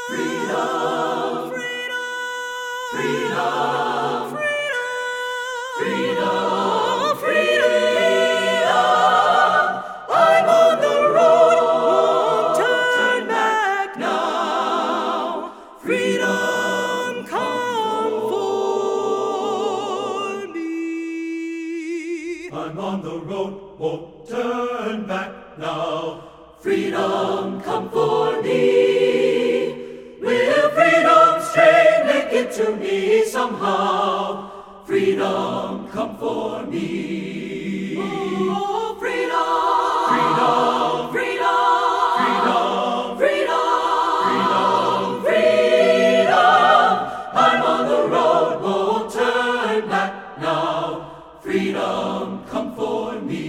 Freedom, freedom, freedom, freedom. I'm on the road, won't turn back now. Freedom, come for me. I'm on the road, won't turn back now. Freedom, come for me. Will freedom stray naked to me somehow? Freedom, come for me. Oh, freedom, freedom, freedom, freedom, freedom, freedom. I'm on the road, won't turn back now. Freedom, come for me.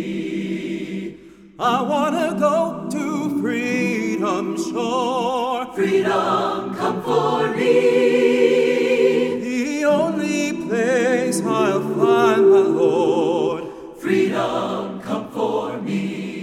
I wanna go to freedom's shore. Freedom, come for me. The only place I'll find my Lord. Freedom, come for me.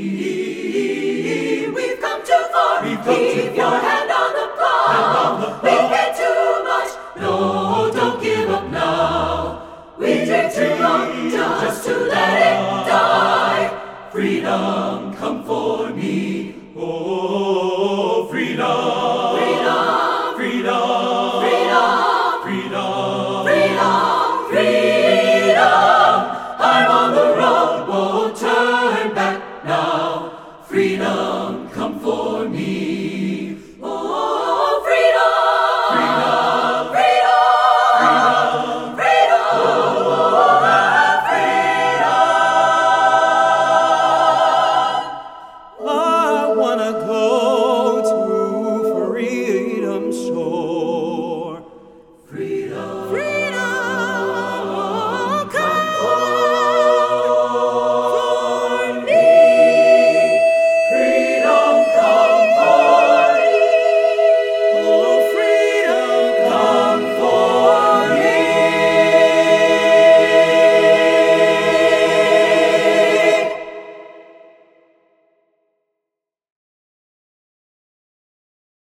We've come too far. Keep your hand on the plow. We've paid too much. No, don't give up now. We drink too long just to let it die. Freedom, come for me. Oh, freedom, Freedom, freedom, freedom, freedom. freedom, freedom. I'm on the road, won't turn back now. Freedom, come for me.